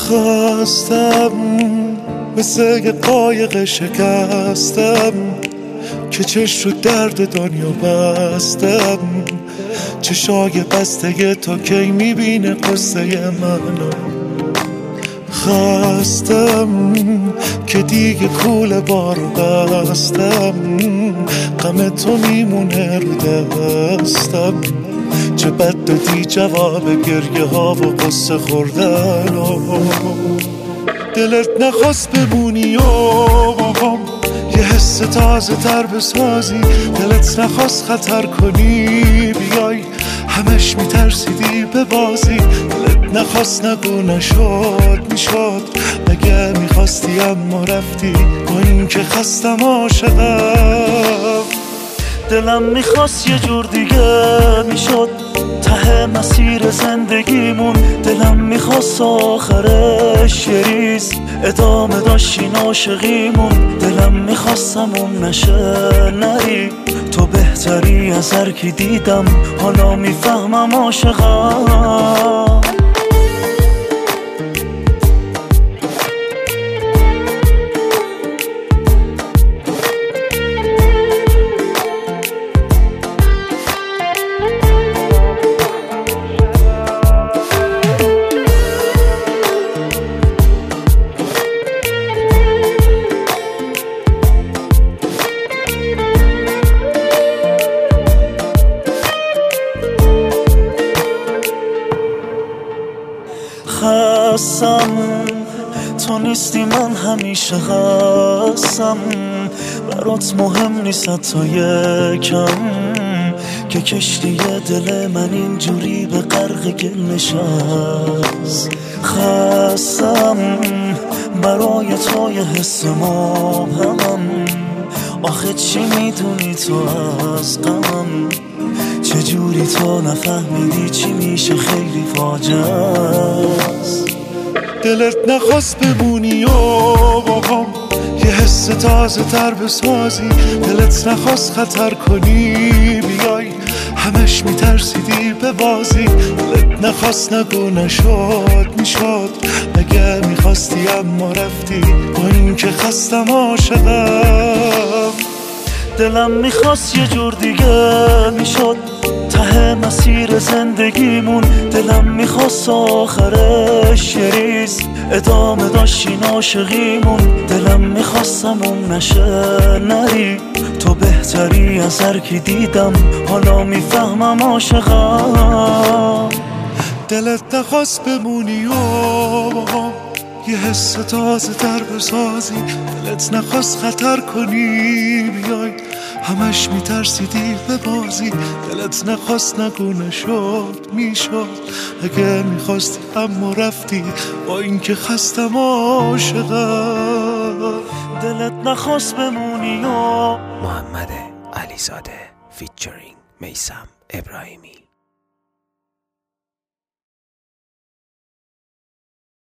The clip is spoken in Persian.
خواستم مثل یه قایق شکستم که چش رو درد دنیا بستم. چشای بسته تو کی میبینه قصه منو. خواستم که دیگه کوله بارو بستم. غم تو میمونه رو دستم. چه بد دادی جواب گریه ها و قصه خوردن. دلت نخواست بمونی و یه حس تازه تر بسازی. دلت نخواست خطر کنی بیای، همش میترسیدی به بازی. دلت نخواست نگو نشد میشد، مگه میخواستی اما رفتی. با این که خستم عاشقم. دلم میخواست یه جور دیگه میشد ته مسیر زندگیمون. دلم میخواست آخرش یه ریز ادامه داشتین عاشقیمون. دلم میخواستم نشه نری، تو بهتری از هر کی دیدم. حالا میفهمم عاشقم. خستم تو نیستی، من همیشه خستم. برات مهم نیست تا یکم که کشتی دل من اینجوری به غرق گل نشست. خستم برای تو یه حس مبهمم. آخه چی میدونی تو از غمم؟ چجوری تو نفهمیدی چی میشه خیلی فاجعه است. دلت نخواست بمونی و یه حس تازه تر بسازی. دلت نخواست خطر کنی بیای، همش میترسیدی به بازی. دلت نخواست نگو نشد میشد، مگه میخواستی اما رفتی. با این که خستم عاشقم. دلم میخواست یه جور دیگه میشد ته مسیر زندگیمون. دلم میخواست آخرش یه ریز ادامه داشتین عاشقیمون. دلم میخواستم نشه نری، تو بهتری از هر کی دیدم. حالا میفهمم عاشقم. دلت نخواست بمونی و یه حس تازه تر بسازی. دلت نخواست خطر کنی بیای، همش میترسیدی به بازی. دلت نخواست نگو نشد میشد، اگه میخواستی اما رفتی. با این که خستم عاشقم. دلت نخواست بمونی و محمد علیزاده فیچرینگ میثم ابراهیمی.